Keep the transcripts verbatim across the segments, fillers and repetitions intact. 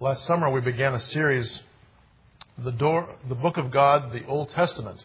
Last summer we began a series, the, door, the Book of God, the Old Testament.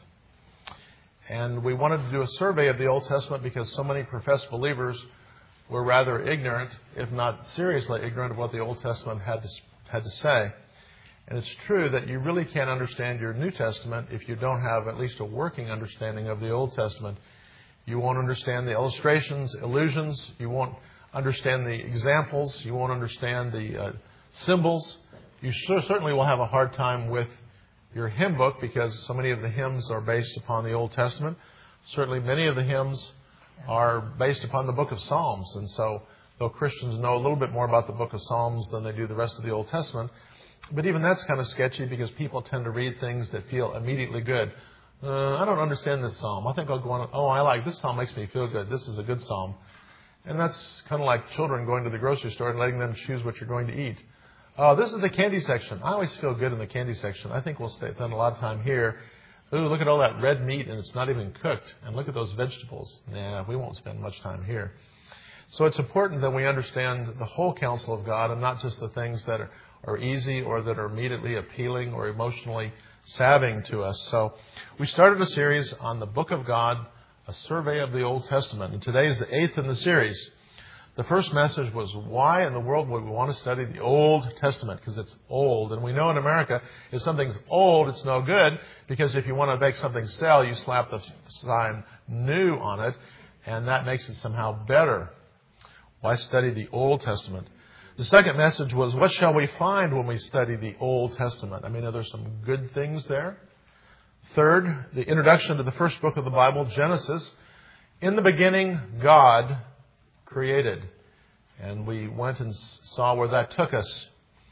And we wanted to do a survey of the Old Testament because so many professed believers were rather ignorant, if not seriously ignorant, of what the Old Testament had to, had to say. And it's true that you really can't understand your New Testament if you don't have at least a working understanding of the Old Testament. You won't understand the illustrations, allusions. You won't understand the examples. You won't understand the uh, symbols. You sure, certainly will have a hard time with your hymn book because so many of the hymns are based upon the Old Testament. Certainly many of the hymns are based upon the book of Psalms. And so though Christians know a little bit more about the book of Psalms than they do the rest of the Old Testament, but even that's kind of sketchy because people tend to read things that feel immediately good. Uh, I don't understand this psalm. I think I'll go on, oh, I like this psalm, makes me feel good. This is a good psalm. And that's kind of like children going to the grocery store and letting them choose what you're going to eat. Oh, this is the candy section. I always feel good in the candy section. I think we'll stay, spend a lot of time here. Ooh, look at all that red meat and it's not even cooked. And look at those vegetables. Nah, we won't spend much time here. So it's important that we understand the whole counsel of God and not just the things that are, are easy or that are immediately appealing or emotionally salving to us. So we started a series on the Book of God, a survey of the Old Testament. And today is the eighth in the series. The first message was, why in the world would we want to study the Old Testament? Because it's old. And we know in America, if something's old, it's no good. Because if you want to make something sell, you slap the sign new on it. And that makes it somehow better. Why study the Old Testament? The second message was, what shall we find when we study the Old Testament? I mean, are there some good things there? Third, the introduction to the first book of the Bible, Genesis. In the beginning, God created. And we went and saw where that took us.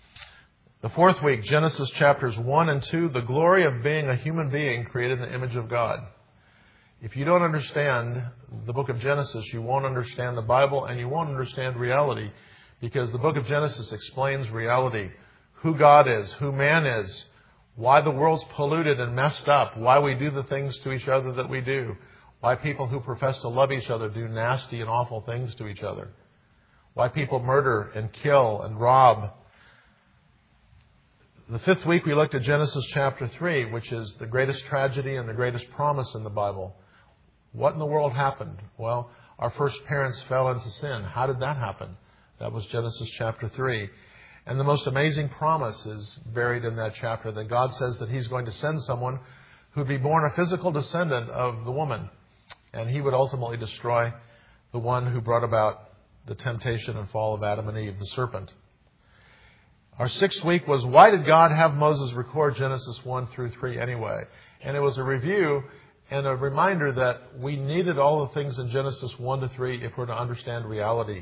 The fourth week, Genesis chapters one and two, the glory of being a human being created in the image of God. If you don't understand the book of Genesis, you won't understand the Bible and you won't understand reality, because the book of Genesis explains reality, who God is, who man is, why the world's polluted and messed up, why we do the things to each other that we do, why people who profess to love each other do nasty and awful things to each other, why people murder and kill and rob. The fifth week we looked at Genesis chapter three, which is the greatest tragedy and the greatest promise in the Bible. What in the world happened? Well, our first parents fell into sin. How did that happen? That was Genesis chapter three. And the most amazing promise is buried in that chapter, that God says that He's going to send someone who would be born a physical descendant of the woman. And He would ultimately destroy the one who brought about the temptation and fall of Adam and Eve, the serpent. Our sixth week was, why did God have Moses record Genesis one through three anyway? And it was a review and a reminder that we needed all the things in Genesis one to three if we're to understand reality.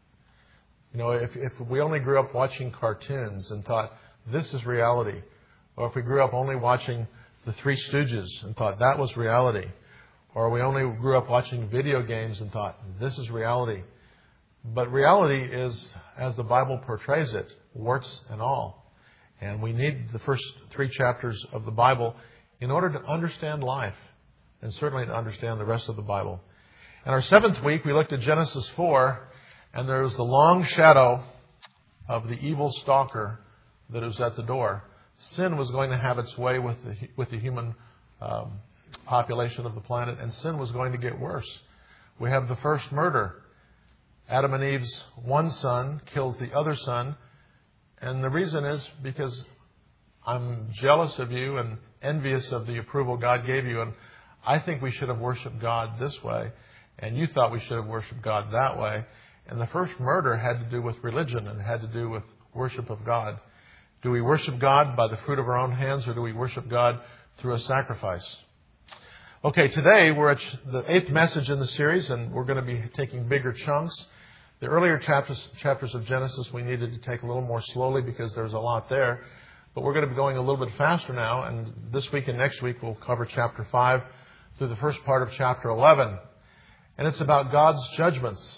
You know, if, if we only grew up watching cartoons and thought, this is reality, or if we grew up only watching the Three Stooges and thought that was reality, or we only grew up watching video games and thought, this is reality. But reality is, as the Bible portrays it, warts and all. And we need the first three chapters of the Bible in order to understand life, and certainly to understand the rest of the Bible. In our seventh week, we looked at Genesis four, and there was the long shadow of the evil stalker that was at the door. Sin was going to have its way with the, with the human um, population of the planet, and sin was going to get worse. We have the first murder. Adam and Eve's one son kills the other son, and the reason is because I'm jealous of you and envious of the approval God gave you, and I think we should have worshipped God this way, and you thought we should have worshipped God that way. And the first murder had to do with religion and had to do with worship of God. Do we worship God by the fruit of our own hands, or do we worship God through a sacrifice? Okay, today we're at the eighth message in the series, and we're going to be taking bigger chunks. The earlier chapters, chapters of Genesis we needed to take a little more slowly because there's a lot there. But we're going to be going a little bit faster now, and this week and next week we'll cover chapter five through the first part of chapter eleven. And it's about God's judgments.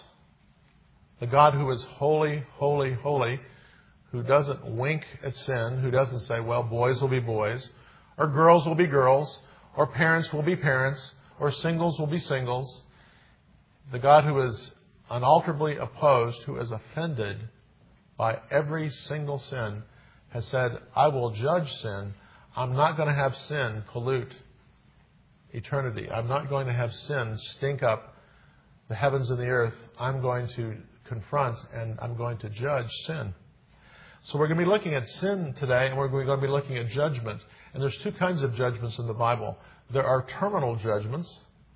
The God who is holy, holy, holy, who doesn't wink at sin, who doesn't say, well, boys will be boys, or girls will be girls, or parents will be parents, or singles will be singles. The God who is unalterably opposed, who is offended by every single sin has said, I will judge sin. I'm not going to have sin pollute eternity. I'm not going to have sin stink up the heavens and the earth. I'm going to confront and I'm going to judge sin. So we're going to be looking at sin today, and we're going to be looking at judgment. And there's two kinds of judgments in the Bible. There are terminal judgments,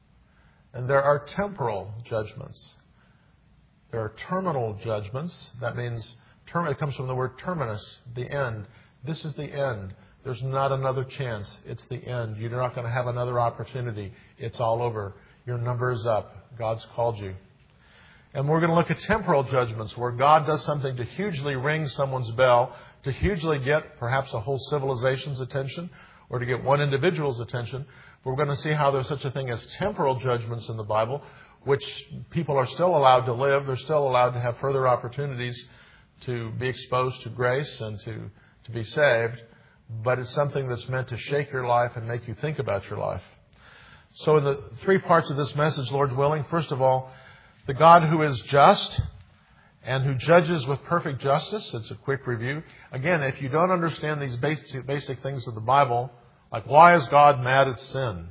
and there are temporal judgments. There are terminal judgments. That means, term, it comes from the word terminus, the end. This is the end. There's not another chance. It's the end. You're not going to have another opportunity. It's all over. Your number is up. God's called you. And we're going to look at temporal judgments where God does something to hugely ring someone's bell, to hugely get perhaps a whole civilization's attention, or to get one individual's attention. We're going to see how there's such a thing as temporal judgments in the Bible, which people are still allowed to live. They're still allowed to have further opportunities to be exposed to grace and to, to be saved. But it's something that's meant to shake your life and make you think about your life. So in the three parts of this message, Lord willing, first of all, the God who is just and who judges with perfect justice. It's a quick review. Again, if you don't understand these basic, basic things of the Bible, like why is God mad at sin?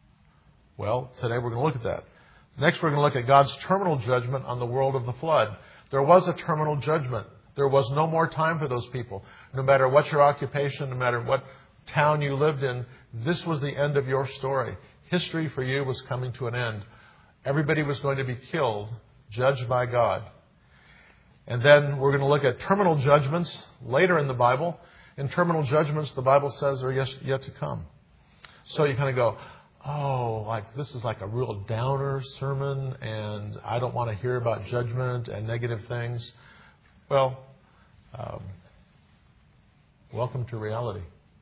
Well, today we're going to look at that. Next, we're going to look at God's terminal judgment on the world of the flood. There was a terminal judgment. There was no more time for those people. No matter what your occupation, no matter what town you lived in, this was the end of your story. History for you was coming to an end. Everybody was going to be killed, judged by God. And then we're going to look at terminal judgments later in the Bible. In terminal judgments, the Bible says are yet to come. So you kind of go, oh, like this is like a real downer sermon, and I don't want to hear about judgment and negative things. Well, um, welcome to reality.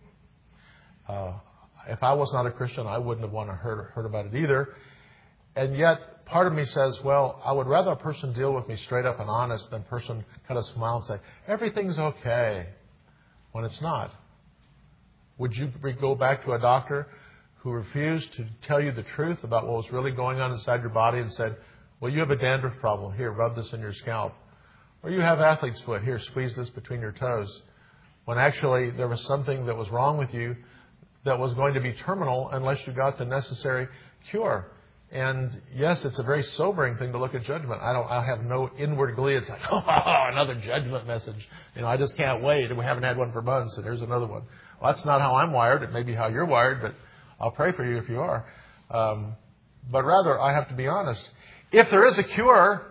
Uh, if I was not a Christian, I wouldn't have wanted to heard, heard about it either. And yet, part of me says, well, I would rather a person deal with me straight up and honest than a person kind of smile and say, everything's okay, when it's not. Would you go back to a doctor who refused to tell you the truth about what was really going on inside your body and said, well, you have a dandruff problem. Here, rub this in your scalp. Or you have athlete's foot. Here, squeeze this between your toes. When actually there was something that was wrong with you that was going to be terminal unless you got the necessary cure. And yes, it's a very sobering thing to look at judgment. I don't. I have no inward glee. It's like, oh, another judgment message. You know, I just can't wait. We haven't had one for months, and here's another one. Well, that's not how I'm wired. It may be how you're wired, but I'll pray for you if you are. Um, but rather, I have to be honest. If there is a cure,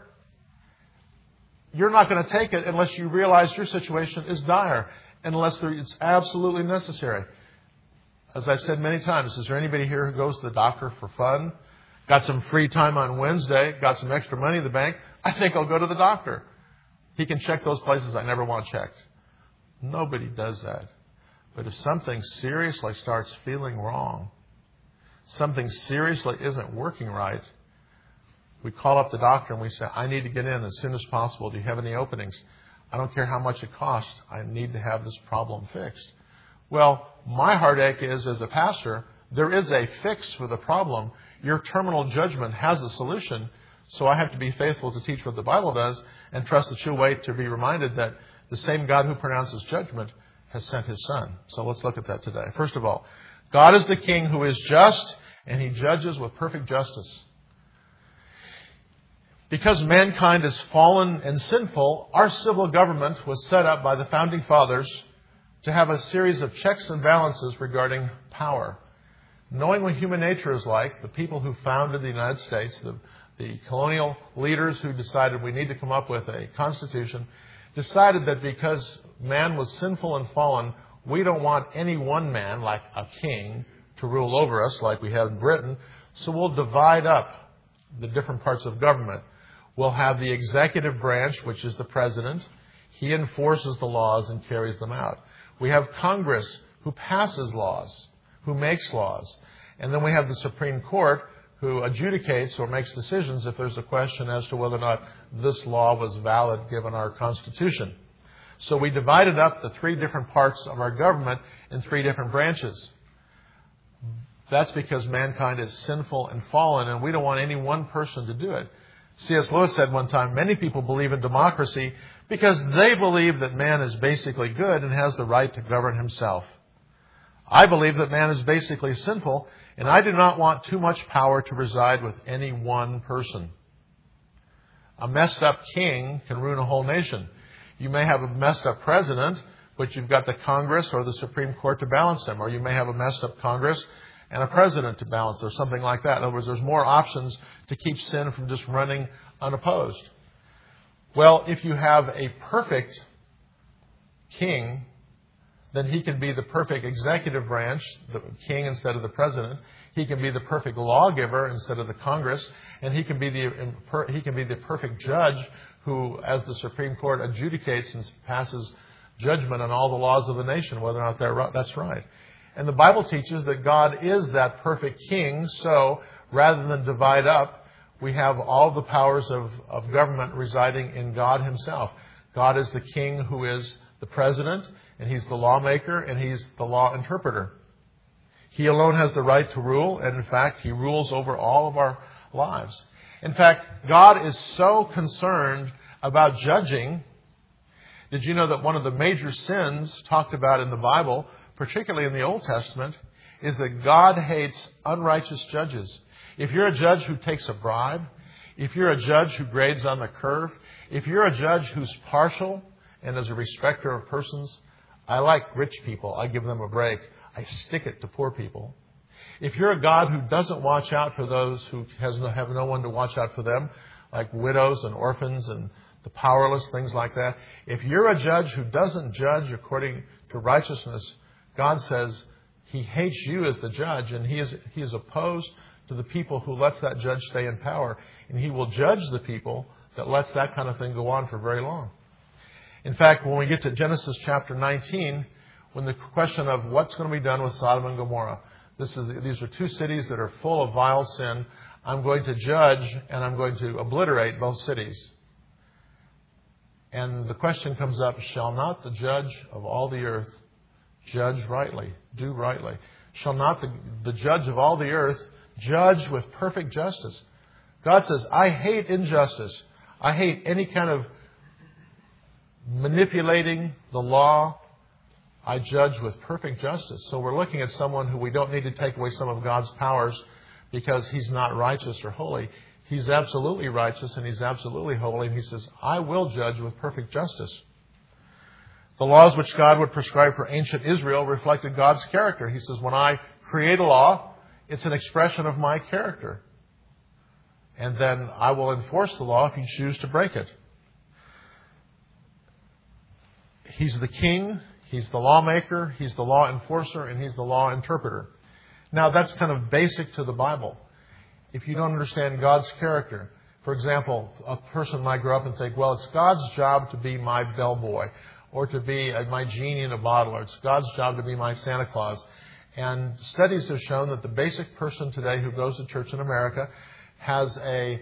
you're not going to take it unless you realize your situation is dire, unless it's absolutely necessary. As I've said many times, is there anybody here who goes to the doctor for fun? Got some free time on Wednesday, got some extra money in the bank, I think I'll go to the doctor. He can check those places I never want checked. Nobody does that. But if something seriously starts feeling wrong, something seriously isn't working right, we call up the doctor and we say, I need to get in as soon as possible. Do you have any openings? I don't care how much it costs. I need to have this problem fixed. Well, my heartache is, as a pastor, there is a fix for the problem. Your terminal judgment has a solution, so I have to be faithful to teach what the Bible does and trust that you'll wait to be reminded that the same God who pronounces judgment has sent His Son. So let's look at that today. First of all, God is the King who is just, and He judges with perfect justice. Because mankind is fallen and sinful, our civil government was set up by the Founding Fathers to have a series of checks and balances regarding power. Knowing what human nature is like, the people who founded the United States, the, the colonial leaders who decided we need to come up with a constitution, decided that because man was sinful and fallen, we don't want any one man, like a king, to rule over us like we have in Britain, so we'll divide up the different parts of government. We'll have the executive branch, which is the president. He enforces the laws and carries them out. We have Congress, who passes laws, who makes laws. And then we have the Supreme Court, who adjudicates or makes decisions if there's a question as to whether or not this law was valid given our Constitution. So we divided up the three different parts of our government in three different branches. That's because mankind is sinful and fallen, and we don't want any one person to do it. C S Lewis said one time, many people believe in democracy because they believe that man is basically good and has the right to govern himself. I believe that man is basically sinful, and I do not want too much power to reside with any one person. A messed up king can ruin a whole nation. You may have a messed up president, but you've got the Congress or the Supreme Court to balance them. Or you may have a messed up Congress and a president to balance, or something like that. In other words, there's more options to keep sin from just running unopposed. Well, if you have a perfect king, then he can be the perfect executive branch, the king instead of the president. He can be the perfect lawgiver instead of the Congress, and he can be the he can be the perfect judge who, as the Supreme Court, adjudicates and passes judgment on all the laws of the nation, whether or not that's right. And the Bible teaches that God is that perfect king, so rather than divide up, we have all the powers of, of government residing in God himself. God is the king who is the president, and he's the lawmaker, and he's the law interpreter. He alone has the right to rule, and in fact, he rules over all of our lives. In fact, God is so concerned about judging. Did you know that one of the major sins talked about in the Bible, particularly in the Old Testament, is that God hates unrighteous judges. If you're a judge who takes a bribe, if you're a judge who grades on the curve, if you're a judge who's partial and is a respecter of persons, I like rich people. I give them a break. I stick it to poor people. If you're a God who doesn't watch out for those who has no, have no one to watch out for them, like widows and orphans and the powerless, things like that, if you're a judge who doesn't judge according to righteousness, God says he hates you as the judge, and he is he is opposed to the people who lets that judge stay in power. And he will judge the people that lets that kind of thing go on for very long. In fact, when we get to Genesis chapter nineteen, when the question of what's going to be done with Sodom and Gomorrah, this is these are two cities that are full of vile sin. I'm going to judge and I'm going to obliterate both cities. And the question comes up, shall not the judge of all the earth judge rightly, do rightly? Shall not the, the judge of all the earth judge with perfect justice? God says, I hate injustice. I hate any kind of manipulating the law. I judge with perfect justice. So we're looking at someone who we don't need to take away some of God's powers because he's not righteous or holy. He's absolutely righteous and he's absolutely holy. And he says, I will judge with perfect justice. The laws which God would prescribe for ancient Israel reflected God's character. He says, when I create a law, it's an expression of my character. And then I will enforce the law if you choose to break it. He's the king, he's the lawmaker, he's the law enforcer, and he's the law interpreter. Now, that's kind of basic to the Bible. If you don't understand God's character, for example, a person might grow up and think, well, it's God's job to be my bellboy, or to be my genie in a bottle, or it's God's job to be my Santa Claus. And studies have shown that the basic person today who goes to church in America has a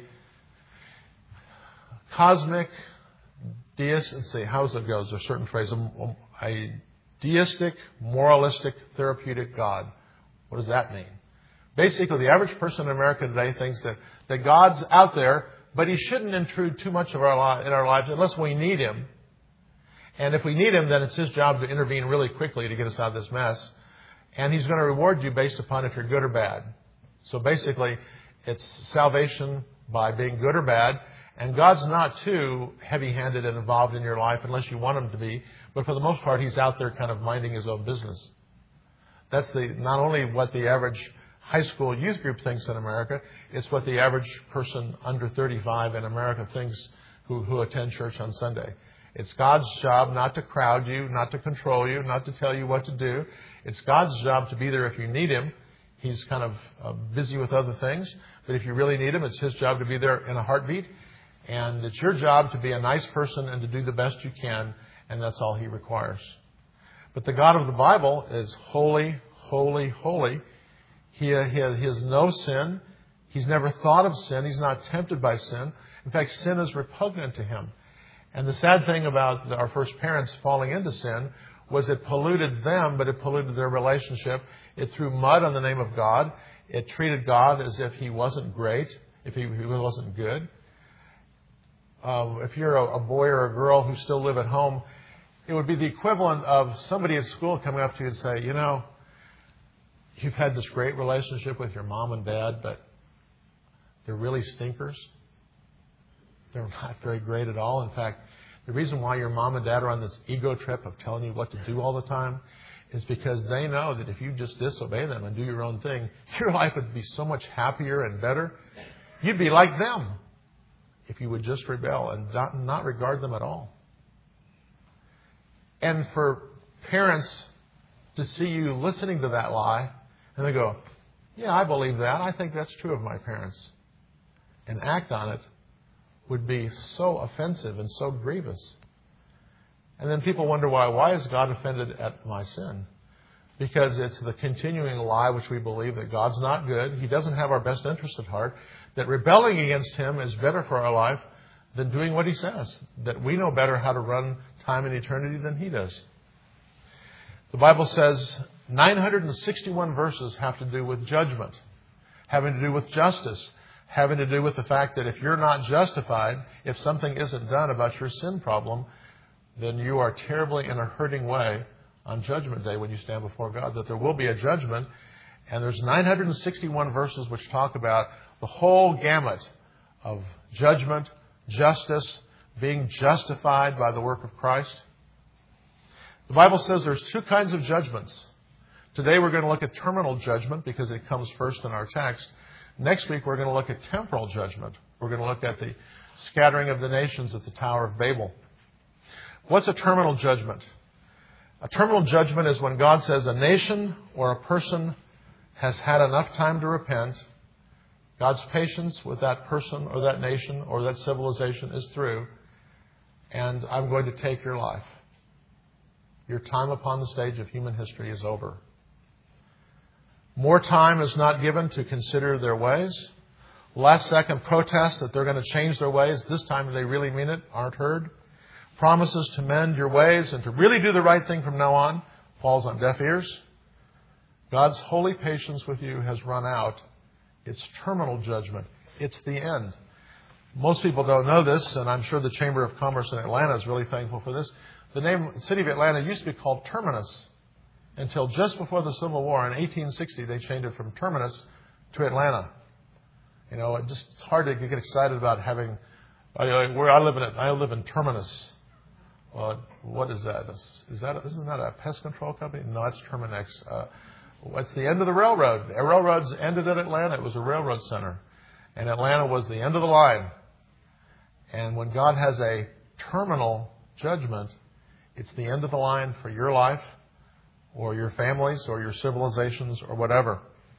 cosmic deist, let's see, how does it go? There's a certain phrase, a, a deistic, moralistic, therapeutic God. What does that mean? Basically, the average person in America today thinks that, that God's out there, but he shouldn't intrude too much of our li- in our lives unless we need him. And if we need him, then it's his job to intervene really quickly to get us out of this mess. And he's going to reward you based upon if you're good or bad. So basically, it's salvation by being good or bad. And God's not too heavy-handed and involved in your life unless you want him to be. But for the most part, he's out there kind of minding his own business. That's the not only what the average high school youth group thinks in America, it's what the average person under thirty-five in America thinks who, who attend church on Sunday. It's God's job not to crowd you, not to control you, not to tell you what to do. It's God's job to be there if you need him. He's kind of uh, busy with other things. But if you really need him, it's his job to be there in a heartbeat. And it's your job to be a nice person and to do the best you can. And that's all he requires. But the God of the Bible is holy, holy, holy. He, he, he has no sin. He's never thought of sin. He's not tempted by sin. In fact, sin is repugnant to him. And the sad thing about our first parents falling into sin was it polluted them, but it polluted their relationship. It threw mud on the name of God. It treated God as if he wasn't great, if he, he wasn't good. uh, if you're a, a boy or a girl who still live at home, it would be the equivalent of somebody at school coming up to you and say, you know, you've had this great relationship with your mom and dad, but they're really stinkers. They're not very great at all. In fact, the reason why your mom and dad are on this ego trip of telling you what to do all the time is because they know that if you just disobey them and do your own thing, your life would be so much happier and better. You'd be like them if you would just rebel and not, not regard them at all. And for parents to see you listening to that lie, and they go, yeah, I believe that. I think that's true of my parents. And act on it would be so offensive and so grievous. And then people wonder why. Why is God offended at my sin? Because it's the continuing lie which we believe that God's not good. He doesn't have our best interest at heart. That rebelling against Him is better for our life than doing what He says. That we know better how to run time and eternity than He does. The Bible says nine hundred sixty-one verses have to do with judgment, having to do with justice, having to do with the fact that if you're not justified, if something isn't done about your sin problem, then you are terribly in a hurting way on Judgment Day when you stand before God, that there will be a judgment. And there's nine hundred sixty-one verses which talk about the whole gamut of judgment, justice, being justified by the work of Christ. The Bible says there's two kinds of judgments. Today we're going to look at terminal judgment because it comes first in our text. Next week we're going to look at temporal judgment. We're going to look at the scattering of the nations at the Tower of Babel. What's a terminal judgment? A terminal judgment is when God says a nation or a person has had enough time to repent. God's patience with that person or that nation or that civilization is through, and I'm going to take your life. Your time upon the stage of human history is over. More time is not given to consider their ways. Last second protests that they're going to change their ways, this time they really mean it, aren't heard. Promises to mend your ways and to really do the right thing from now on falls on deaf ears. God's holy patience with you has run out. It's terminal judgment. It's the end. Most people don't know this, and I'm sure the Chamber of Commerce in Atlanta is really thankful for this. The name, the city of Atlanta used to be called Terminus until just before the Civil War. In eighteen sixty, they changed it from Terminus to Atlanta. You know, it just, it's hard to get excited about having, where I live in, I live in Terminus. Well, what is that? Is that, isn't that a pest control company? No, it's Terminex. Uh, it's the end of the railroad. The railroads ended at Atlanta. It was a railroad center. And Atlanta was the end of the line. And when God has a terminal judgment, it's the end of the line for your life or your families or your civilizations or whatever.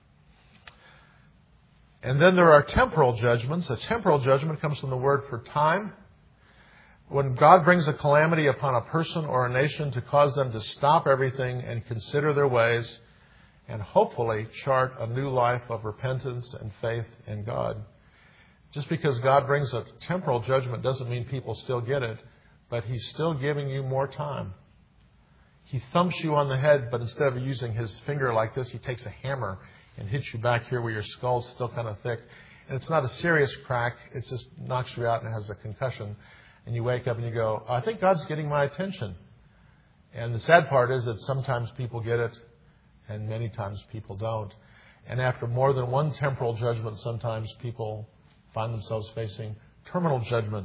And then there are temporal judgments. A temporal judgment comes from the word for time. When God brings a calamity upon a person or a nation to cause them to stop everything and consider their ways and hopefully chart a new life of repentance and faith in God. Just because God brings a temporal judgment doesn't mean people still get it, but He's still giving you more time. He thumps you on the head, but instead of using His finger like this, He takes a hammer and hits you back here where your skull's still kind of thick. And it's not a serious crack. It just knocks you out and has a concussion. And you wake up and you go, I think God's getting my attention. And the sad part is that sometimes people get it and many times people don't. And after more than one temporal judgment, sometimes people find themselves facing terminal judgment.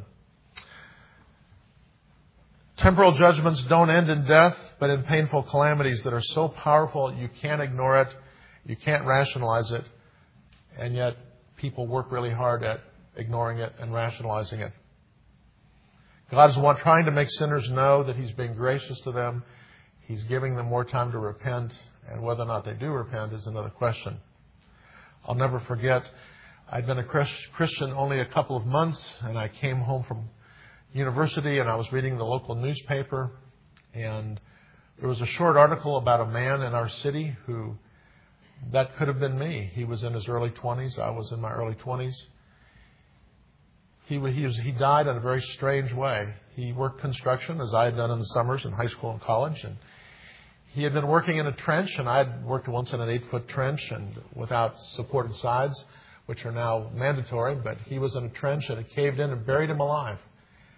Temporal judgments don't end in death, but in painful calamities that are so powerful you can't ignore it, you can't rationalize it, and yet people work really hard at ignoring it and rationalizing it. God is one trying to make sinners know that He's being gracious to them. He's giving them more time to repent, and whether or not they do repent is another question. I'll never forget, I'd been a Christian only a couple of months, and I came home from university, and I was reading the local newspaper, and there was a short article about a man in our city who, that could have been me. He was in his early twenties. I was in my early twenties. He, he, was, he died in a very strange way. He worked construction, as I had done in the summers in high school and college, and he had been working in a trench, and I had worked once in an eight-foot trench and without supported sides, which are now mandatory, but he was in a trench, and it caved in and buried him alive.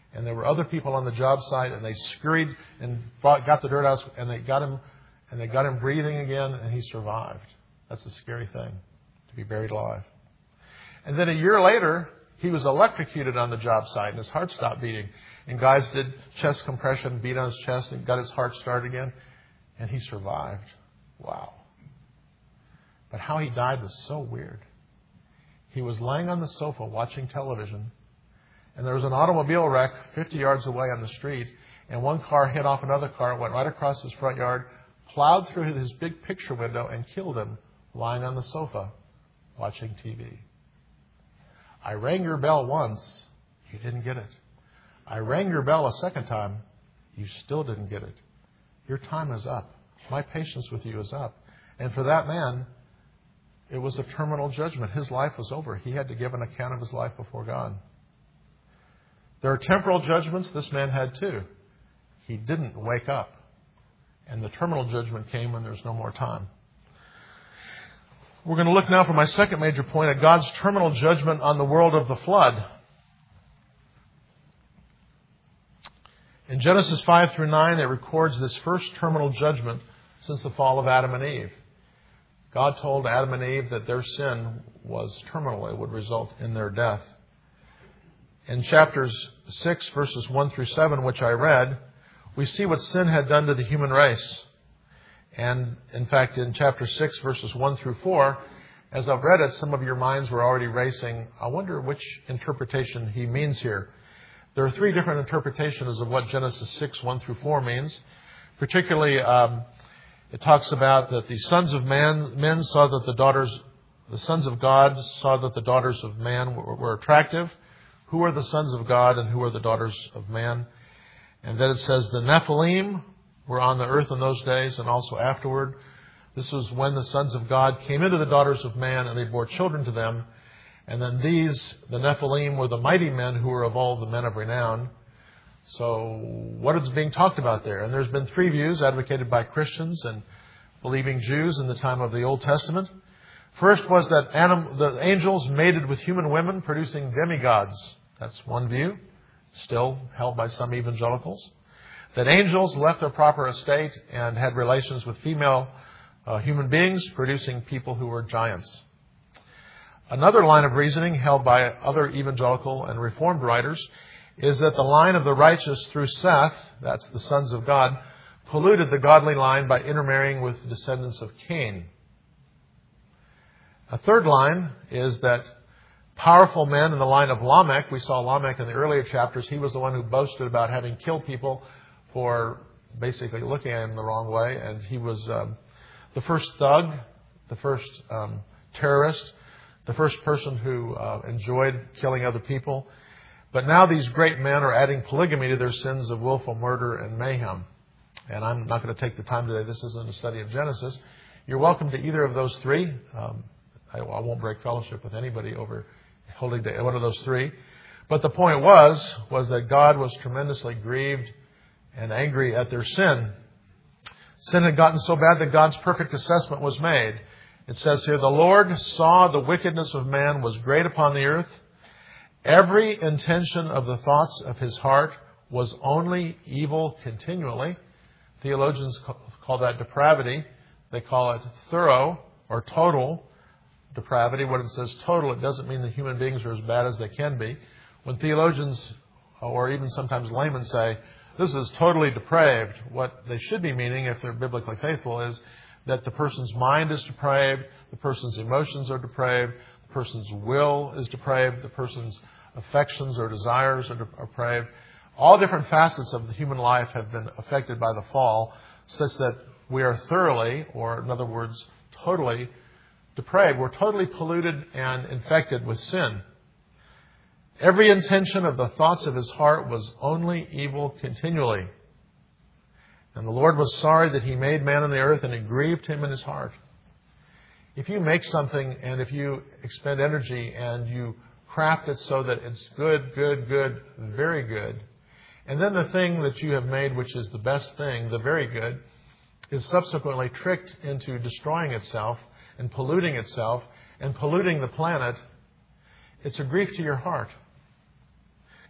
And there were other people on the job site, and they scurried and brought, got the dirt out, and they got him, and they got him breathing again, and he survived. That's a scary thing, to be buried alive. And then a year later, he was electrocuted on the job site, and his heart stopped beating. And guys did chest compression, beat on his chest, and got his heart started again, and he survived. Wow. But how he died was so weird. He was laying on the sofa watching television, and there was an automobile wreck fifty yards away on the street, and one car hit off another car, went right across his front yard, plowed through his big picture window, and killed him lying on the sofa watching T V. I rang your bell once, you didn't get it. I rang your bell a second time, you still didn't get it. Your time is up. My patience with you is up. And for that man, it was a terminal judgment. His life was over. He had to give an account of his life before God. There are temporal judgments. This man had too. He didn't wake up. And the terminal judgment came when there's no more time. We're going to look now for my second major point at God's terminal judgment on the world of the flood. In Genesis five through nine, it records this first terminal judgment since the fall of Adam and Eve. God told Adam and Eve that their sin was terminal. It would result in their death. In chapters six, verses one through seven, which I read, we see what sin had done to the human race. And, in fact, in chapter six, verses one through four, as I've read it, some of your minds were already racing. I wonder which interpretation he means here. There are three different interpretations of what Genesis six, one through four means. Particularly, um, it talks about that the sons of man, men saw that the daughters, the sons of God saw that the daughters of man were, were attractive. Who are the sons of God and who are the daughters of man? And then it says the Nephilim were on the earth in those days and also afterward. This was when the sons of God came into the daughters of man and they bore children to them. And then these, the Nephilim, were the mighty men who were of all the men of renown. So what is being talked about there? And there's been three views advocated by Christians and believing Jews in the time of the Old Testament. First was that anim- the angels mated with human women, producing demigods. That's one view, still held by some evangelicals. That angels left their proper estate and had relations with female uh, human beings, producing people who were giants. Another line of reasoning held by other evangelical and Reformed writers is that the line of the righteous through Seth, that's the sons of God, polluted the godly line by intermarrying with the descendants of Cain. A third line is that powerful men in the line of Lamech, we saw Lamech in the earlier chapters, he was the one who boasted about having killed people for basically looking at him the wrong way, and he was um, the first thug, the first um, terrorist, the first person who uh, enjoyed killing other people. But now these great men are adding polygamy to their sins of willful murder and mayhem. And I'm not going to take the time today. This isn't a study of Genesis. You're welcome to either of those three. Um, I, I won't break fellowship with anybody over holding to one of those three. But the point was, was that God was tremendously grieved and angry at their sin. Sin had gotten so bad that God's perfect assessment was made. It says here, the Lord saw the wickedness of man was great upon the earth. Every intention of the thoughts of his heart was only evil continually. Theologians call that depravity. They call it thorough or total depravity. When it says total, it doesn't mean that human beings are as bad as they can be. When theologians, or even sometimes laymen, say, this is totally depraved, what they should be meaning, if they're biblically faithful, is that the person's mind is depraved, the person's emotions are depraved, the person's will is depraved, the person's affections or desires are depraved. All different facets of the human life have been affected by the fall, such that we are thoroughly, or in other words, totally depraved. We're totally polluted and infected with sin. Every intention of the thoughts of his heart was only evil continually. And the Lord was sorry that he made man on the earth, and it grieved him in his heart. If you make something and if you expend energy and you craft it so that it's good, good, good, very good, and then the thing that you have made, which is the best thing, the very good, is subsequently tricked into destroying itself and polluting itself and polluting the planet, it's a grief to your heart.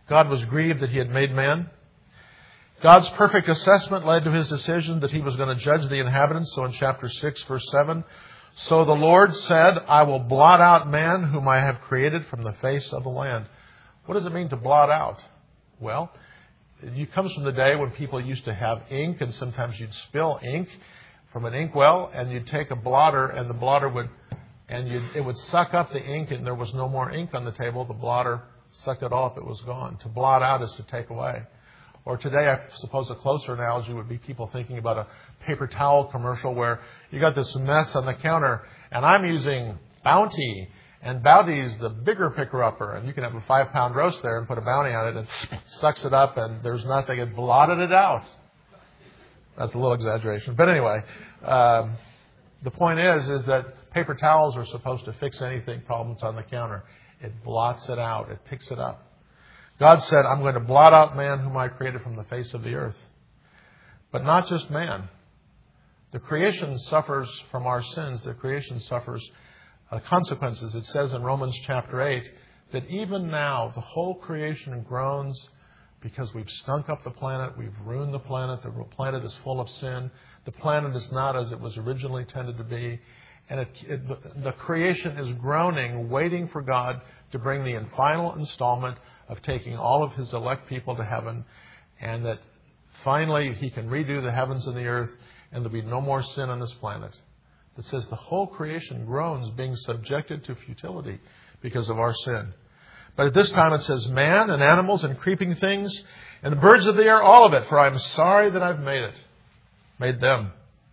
God was grieved that he had made man. God's perfect assessment led to his decision that he was going to judge the inhabitants. So in chapter six, verse seven, so the Lord said, I will blot out man whom I have created from the face of the land. What does it mean to blot out? Well, it comes from the day when people used to have ink, and sometimes you'd spill ink from an inkwell, and you'd take a blotter, and the blotter would, and you'd, it would suck up the ink, and there was no more ink on the table. The blotter sucked it off, it was gone. To blot out is to take away. Or today, I suppose a closer analogy would be people thinking about a paper towel commercial where you got this mess on the counter, and I'm using Bounty, and Bounty's the bigger picker-upper, and you can have a five-pound roast there and put a Bounty on it, and it sucks it up, and there's nothing. It blotted it out. That's a little exaggeration. But anyway, um, the point is, is that paper towels are supposed to fix anything, problems on the counter. It blots it out. It picks it up. God said, I'm going to blot out man whom I created from the face of the earth. But not just man. The creation suffers from our sins. The creation suffers uh, consequences. It says in Romans chapter eight that even now the whole creation groans because we've stunk up the planet. We've ruined the planet. The planet is full of sin. The planet is not as it was originally intended to be. And it, it, the creation is groaning, waiting for God to bring the final installment of taking all of his elect people to heaven, and that finally he can redo the heavens and the earth, and there'll be no more sin on this planet. That says the whole creation groans, being subjected to futility because of our sin. But at this time it says man and animals and creeping things and the birds of the air, all of it, for I am sorry that I've made it, made them.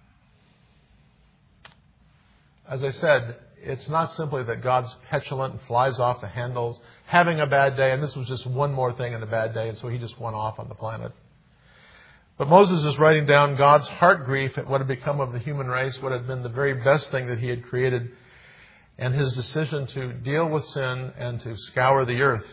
As I said, it's not simply that God's petulant and flies off the handles, having a bad day, and this was just one more thing in a bad day, and so he just went off on the planet. But Moses is writing down God's heart grief at what had become of the human race, what had been the very best thing that he had created, and his decision to deal with sin and to scour the earth.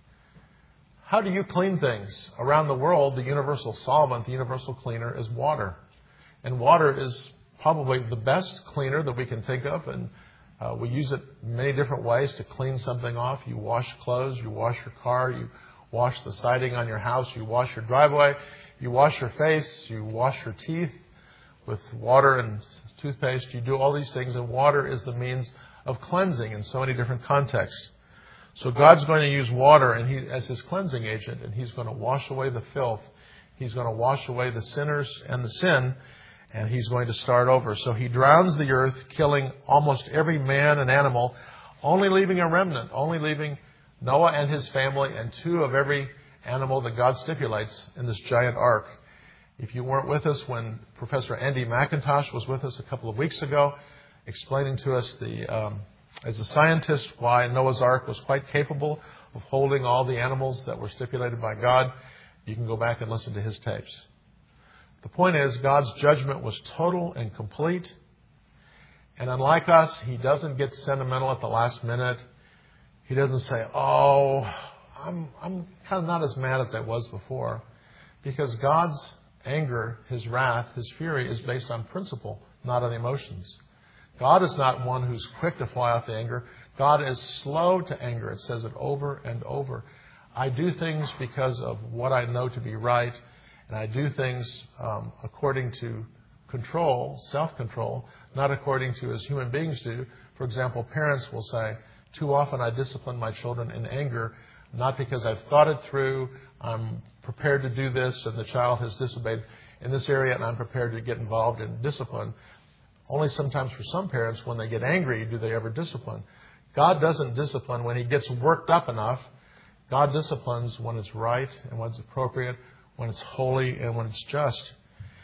How do you clean things? Around the world, the universal solvent, the universal cleaner is water. And water is probably the best cleaner that we can think of, and uh, we use it many different ways to clean something off. You wash clothes, you wash your car, you wash the siding on your house, you wash your driveway, you wash your face, you wash your teeth with water and toothpaste. You do all these things, and water is the means of cleansing in so many different contexts. So God's going to use water and he, as his cleansing agent, and he's going to wash away the filth. He's going to wash away the sinners and the sin, and he's going to start over. So he drowns the earth, killing almost every man and animal, only leaving a remnant, only leaving Noah and his family and two of every animal that God stipulates in this giant ark. If you weren't with us when Professor Andy McIntosh was with us a couple of weeks ago, explaining to us the um, as a scientist why Noah's Ark was quite capable of holding all the animals that were stipulated by God, you can go back and listen to his tapes. The point is, God's judgment was total and complete. And unlike us, he doesn't get sentimental at the last minute. He doesn't say, oh, I'm, I'm kind of not as mad as I was before. Because God's anger, his wrath, his fury is based on principle, not on emotions. God is not one who's quick to fly off the anger. God is slow to anger. It says it over and over. I do things because of what I know to be right, and I do things um, according to control, self-control, not according to as human beings do. For example, parents will say, too often I discipline my children in anger, not because I've thought it through, I'm prepared to do this, and the child has disobeyed in this area, and I'm prepared to get involved in discipline. Only sometimes for some parents, when they get angry, do they ever discipline. God doesn't discipline when he gets worked up enough. God disciplines when it's right and when it's appropriate, when it's holy and when it's just.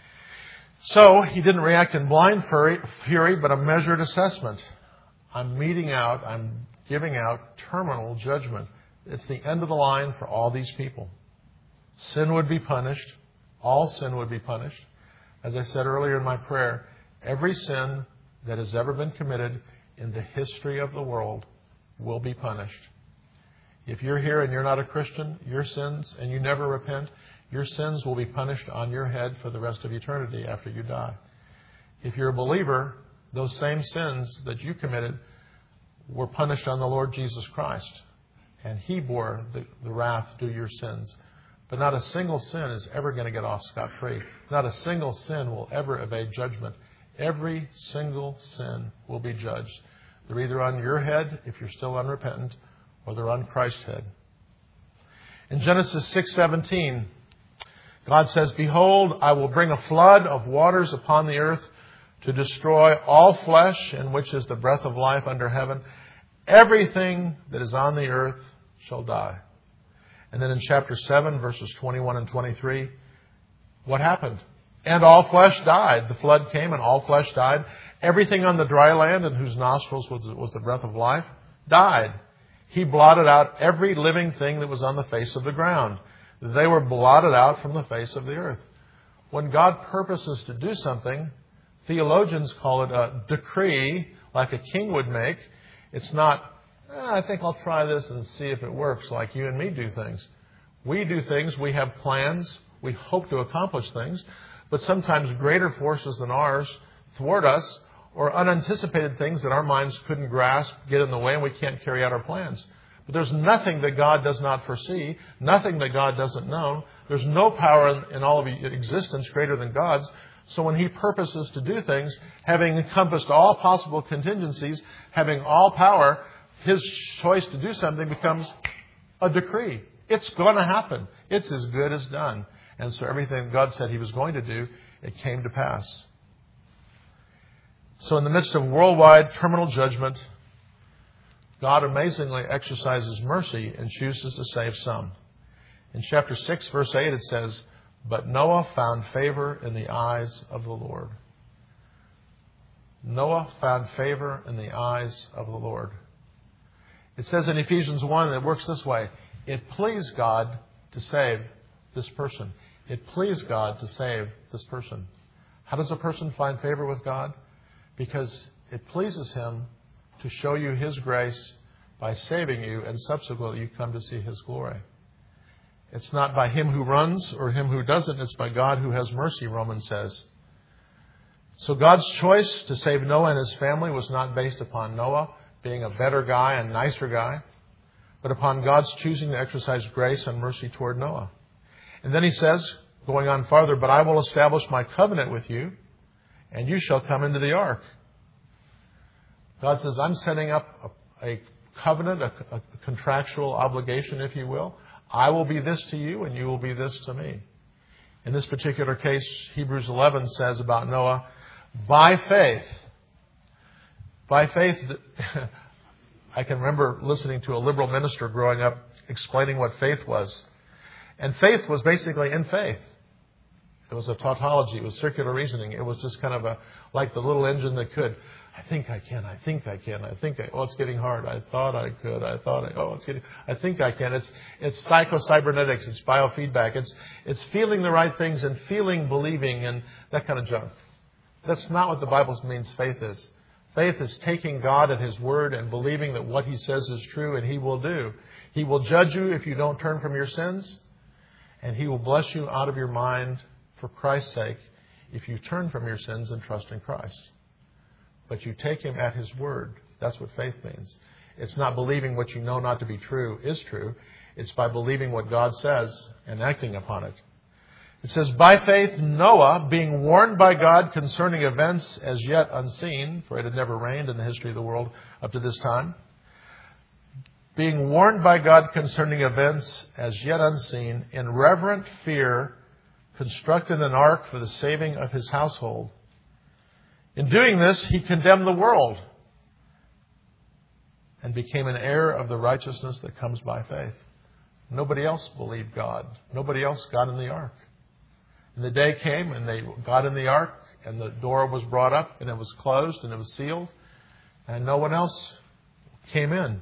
So he didn't react in blind fury, but a measured assessment. I'm meting out, I'm giving out terminal judgment. It's the end of the line for all these people. Sin would be punished. All sin would be punished. As I said earlier in my prayer, every sin that has ever been committed in the history of the world will be punished. If you're here and you're not a Christian, your sins, and you never repent, your sins will be punished on your head for the rest of eternity after you die. If you're a believer, those same sins that you committed were punished on the Lord Jesus Christ. And He bore the, the wrath due to your sins. But not a single sin is ever going to get off scot-free. Not a single sin will ever evade judgment. Every single sin will be judged. They're either on your head, if you're still unrepentant, or they're on Christ's head. In Genesis six seventeen, God says, "Behold, I will bring a flood of waters upon the earth to destroy all flesh, in which is the breath of life under heaven. Everything that is on the earth shall die." And then in chapter seven, verses twenty-one and twenty-three, what happened? And all flesh died. The flood came and all flesh died. Everything on the dry land in whose nostrils was, was the breath of life died. He blotted out every living thing that was on the face of the ground. They were blotted out from the face of the earth. When God purposes to do something, theologians call it a decree, like a king would make. It's not, eh, I think I'll try this and see if it works, like you and me do things. We do things, we have plans, we hope to accomplish things, but sometimes greater forces than ours thwart us, or unanticipated things that our minds couldn't grasp get in the way and we can't carry out our plans. But there's nothing that God does not foresee, nothing that God doesn't know. There's no power in, in all of existence greater than God's. So when He purposes to do things, having encompassed all possible contingencies, having all power, His choice to do something becomes a decree. It's going to happen. It's as good as done. And so everything God said He was going to do, it came to pass. So in the midst of worldwide terminal judgment, God amazingly exercises mercy and chooses to save some. In chapter six, verse eight, it says, "But Noah found favor in the eyes of the Lord." Noah found favor in the eyes of the Lord. It says in Ephesians one, it works this way. It pleased God to save this person. It pleased God to save this person. How does a person find favor with God? Because it pleases Him to show you His grace by saving you, and subsequently you come to see His glory. It's not by him who runs or him who doesn't. It's by God who has mercy, Romans says. So God's choice to save Noah and his family was not based upon Noah being a better guy and nicer guy, but upon God's choosing to exercise grace and mercy toward Noah. And then He says, going on farther, "But I will establish my covenant with you, and you shall come into the ark." God says, I'm setting up a, a covenant, a, a contractual obligation, if you will. I will be this to you, and you will be this to me. In this particular case, Hebrews eleven says about Noah, by faith. By faith, I can remember listening to a liberal minister growing up explaining what faith was. And faith was basically in faith. It was a tautology. It was circular reasoning. It was just kind of a like the little engine that could. I think I can. I think I can. I think I. Oh, it's getting hard. I thought I could. I thought I. Oh, it's getting. I think I can. It's it's psycho-cybernetics. It's biofeedback. It's it's feeling the right things and feeling, believing, and that kind of junk. That's not what the Bible means faith is. Faith is taking God at His word and believing that what He says is true, and He will do. He will judge you if you don't turn from your sins, and He will bless you out of your mind for Christ's sake if you turn from your sins and trust in Christ. But you take Him at His word. That's what faith means. It's not believing what you know not to be true is true. It's by believing what God says and acting upon it. It says, by faith Noah, being warned by God concerning events as yet unseen, for it had never rained in the history of the world up to this time, being warned by God concerning events as yet unseen, in reverent fear constructed an ark for the saving of his household. In doing this, he condemned the world and became an heir of the righteousness that comes by faith. Nobody else believed God. Nobody else got in the ark. And the day came and they got in the ark and the door was brought up and it was closed and it was sealed and no one else came in.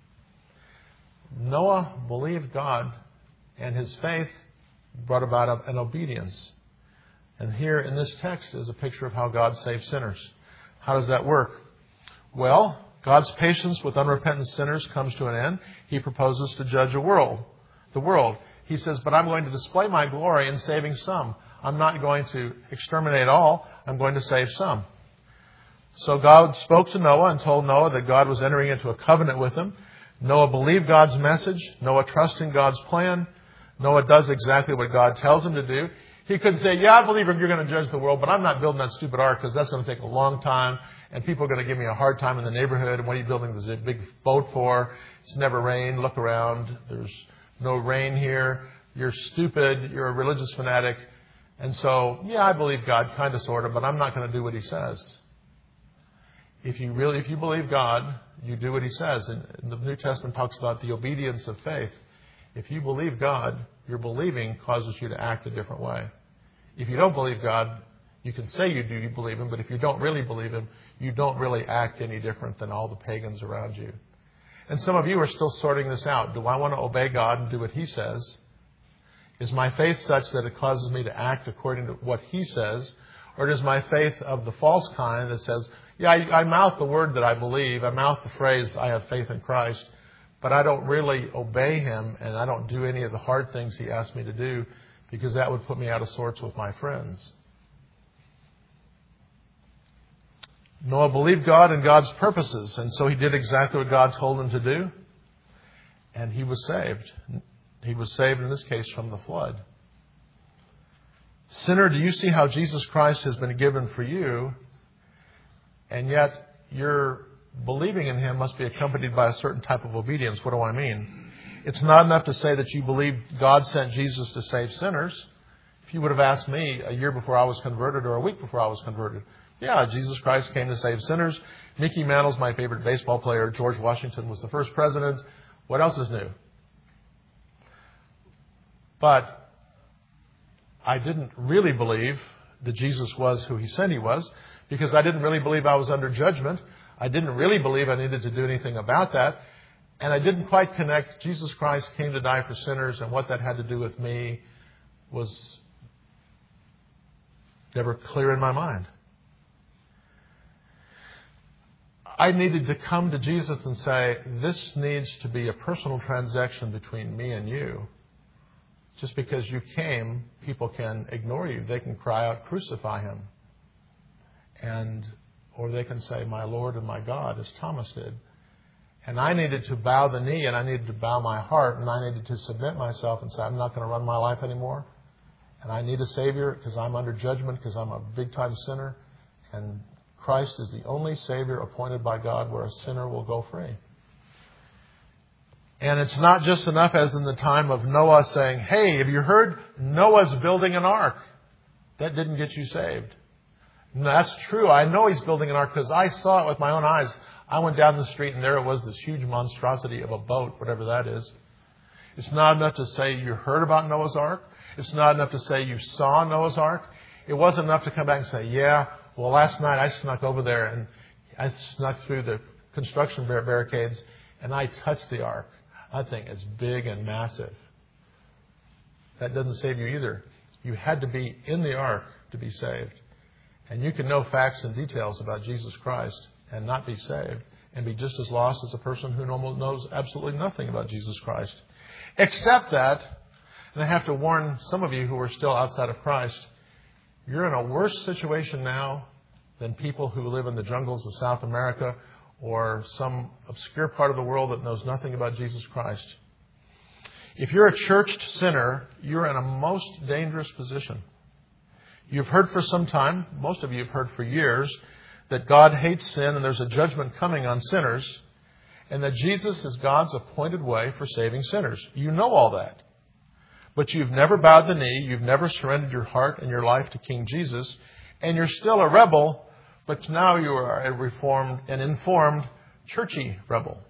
Noah believed God and his faith brought about an obedience. And here in this text is a picture of how God saves sinners. How does that work? Well, God's patience with unrepentant sinners comes to an end. He proposes to judge a world, the world. He says, but I'm going to display my glory in saving some. I'm not going to exterminate all. I'm going to save some. So God spoke to Noah and told Noah that God was entering into a covenant with him. Noah believed God's message. Noah trusts in God's plan. Noah does exactly what God tells him to do. He could say, yeah, I believe you're going to judge the world, but I'm not building that stupid ark because that's going to take a long time, and people are going to give me a hard time in the neighborhood. And what are you building this big boat for? It's never rained. Look around. There's no rain here. You're stupid. You're a religious fanatic. And so, yeah, I believe God, kind of, sort of, but I'm not going to do what He says. If you really, if you believe God, you do what He says. And the New Testament talks about the obedience of faith. If you believe God, your believing causes you to act a different way. If you don't believe God, you can say you do, you believe Him, but if you don't really believe Him, you don't really act any different than all the pagans around you. And some of you are still sorting this out. Do I want to obey God and do what He says? Is my faith such that it causes me to act according to what He says? Or is my faith of the false kind that says, yeah, I, I mouth the word that I believe, I mouth the phrase, I have faith in Christ, but I don't really obey Him, and I don't do any of the hard things He asked me to do, because that would put me out of sorts with my friends. Noah believed God and God's purposes, and so he did exactly what God told him to do, and he was saved. He was saved, in this case, from the flood. Sinner, do you see how Jesus Christ has been given for you, and yet your believing in Him must be accompanied by a certain type of obedience? What do I mean? It's not enough to say that you believe God sent Jesus to save sinners. If you would have asked me a year before I was converted or a week before I was converted, yeah, Jesus Christ came to save sinners. Mickey Mantle's my favorite baseball player. George Washington was the first president. What else is new? But I didn't really believe that Jesus was who He said He was, because I didn't really believe I was under judgment. I didn't really believe I needed to do anything about that. And I didn't quite connect Jesus Christ came to die for sinners, and what that had to do with me was never clear in my mind. I needed to come to Jesus and say, this needs to be a personal transaction between me and you. Just because you came, people can ignore you. They can cry out, crucify Him. And, or they can say, my Lord and my God, as Thomas did. And I needed to bow the knee, and I needed to bow my heart, and I needed to submit myself and say, I'm not going to run my life anymore. And I need a Savior because I'm under judgment, because I'm a big-time sinner. And Christ is the only Savior appointed by God where a sinner will go free. And it's not just enough as in the time of Noah saying, hey, have you heard Noah's building an ark? That didn't get you saved. No, that's true. I know he's building an ark because I saw it with my own eyes. I went down the street and there it was, this huge monstrosity of a boat, whatever that is. It's not enough to say you heard about Noah's ark. It's not enough to say you saw Noah's ark. It wasn't enough to come back and say, yeah, well, last night I snuck over there and I snuck through the construction bar- barricades and I touched the ark. That thing is big and massive. That doesn't save you either. You had to be in the ark to be saved. And you can know facts and details about Jesus Christ and not be saved and be just as lost as a person who knows absolutely nothing about Jesus Christ. Except that, and I have to warn some of you who are still outside of Christ, you're in a worse situation now than people who live in the jungles of South America or some obscure part of the world that knows nothing about Jesus Christ. If you're a churched sinner, you're in a most dangerous position. You've heard for some time, most of you have heard for years, that God hates sin and there's a judgment coming on sinners, and that Jesus is God's appointed way for saving sinners. You know all that. But you've never bowed the knee, you've never surrendered your heart and your life to King Jesus, and you're still a rebel, but now you are a reformed and informed, churchy rebel.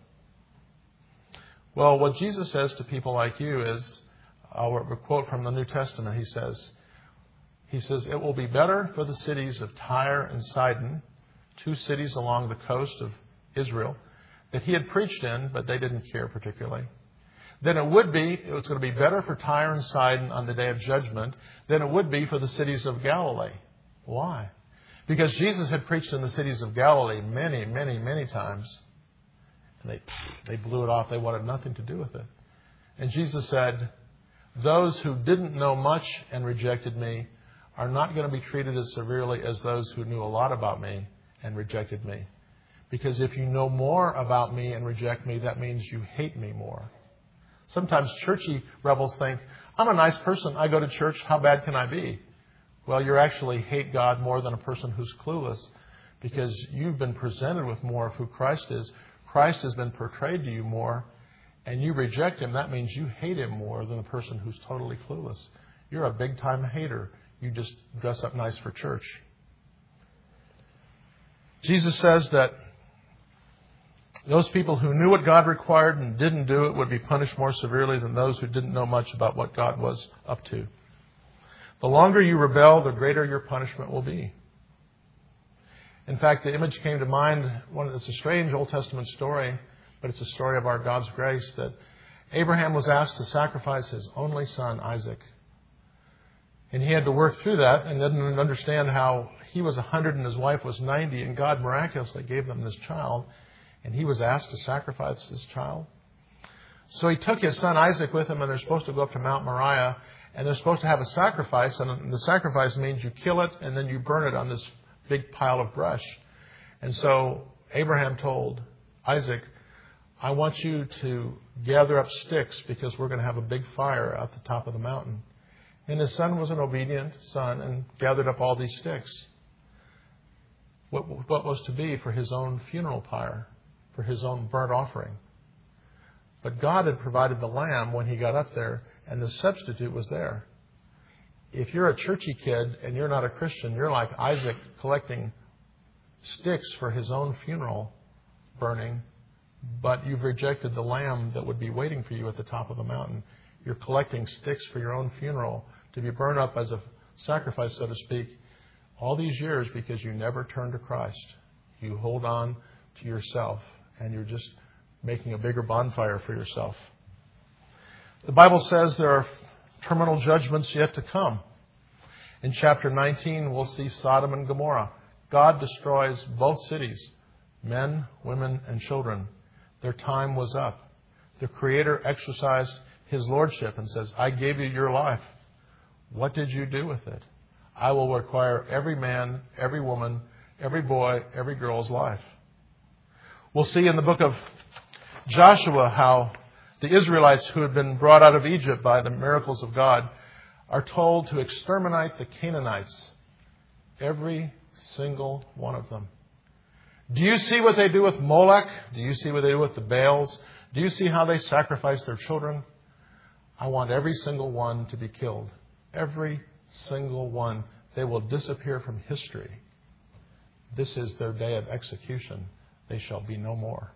Well, what Jesus says to people like you is, I'll quote from the New Testament, he says, he says, it will be better for the cities of Tyre and Sidon, two cities along the coast of Israel, that he had preached in, but they didn't care particularly, then it would be, it was going to be better for Tyre and Sidon on the day of judgment than it would be for the cities of Galilee. Why? Because Jesus had preached in the cities of Galilee many, many, many times. And they, they blew it off. They wanted nothing to do with it. And Jesus said, those who didn't know much and rejected me are not going to be treated as severely as those who knew a lot about me and rejected me. Because if you know more about me and reject me, that means you hate me more. Sometimes churchy rebels think, I'm a nice person. I go to church. How bad can I be? Well, you actually hate God more than a person who's clueless, because you've been presented with more of who Christ is. Christ has been portrayed to you more, and you reject him. That means you hate him more than a person who's totally clueless. You're a big-time hater. You just dress up nice for church. Jesus says that those people who knew what God required and didn't do it would be punished more severely than those who didn't know much about what God was up to. The longer you rebel, the greater your punishment will be. In fact, the image came to mind. One, it's a strange Old Testament story, but it's a story of our God's grace, that Abraham was asked to sacrifice his only son, Isaac. And he had to work through that and didn't understand how he was one hundred and his wife was ninety, and God miraculously gave them this child, and he was asked to sacrifice this child. So he took his son Isaac with him, and they're supposed to go up to Mount Moriah, and they're supposed to have a sacrifice, and the sacrifice means you kill it and then you burn it on this big pile of brush. And so Abraham told Isaac, I want you to gather up sticks because we're going to have a big fire at the top of the mountain. And his son was an obedient son and gathered up all these sticks. What, what was to be for his own funeral pyre, for his own burnt offering. But God had provided the lamb when he got up there, and the substitute was there. If you're a churchy kid and you're not a Christian, you're like Isaac collecting sticks for his own funeral burning, but you've rejected the lamb that would be waiting for you at the top of the mountain. You're collecting sticks for your own funeral to be burned up as a sacrifice, so to speak, all these years because you never turned to Christ. You hold on to yourself, and you're just making a bigger bonfire for yourself. The Bible says there are terminal judgments yet to come. In chapter nineteen, we'll see Sodom and Gomorrah. God destroys both cities, men, women, and children. Their time was up. The Creator exercised his lordship and says, I gave you your life. What did you do with it? I will require every man, every woman, every boy, every girl's life. We'll see in the book of Joshua how the Israelites who had been brought out of Egypt by the miracles of God are told to exterminate the Canaanites. Every single one of them. Do you see what they do with Molech? Do you see what they do with the Baals? Do you see how they sacrifice their children? I want every single one to be killed. Every single one. They will disappear from history. This is their day of execution. They shall be no more.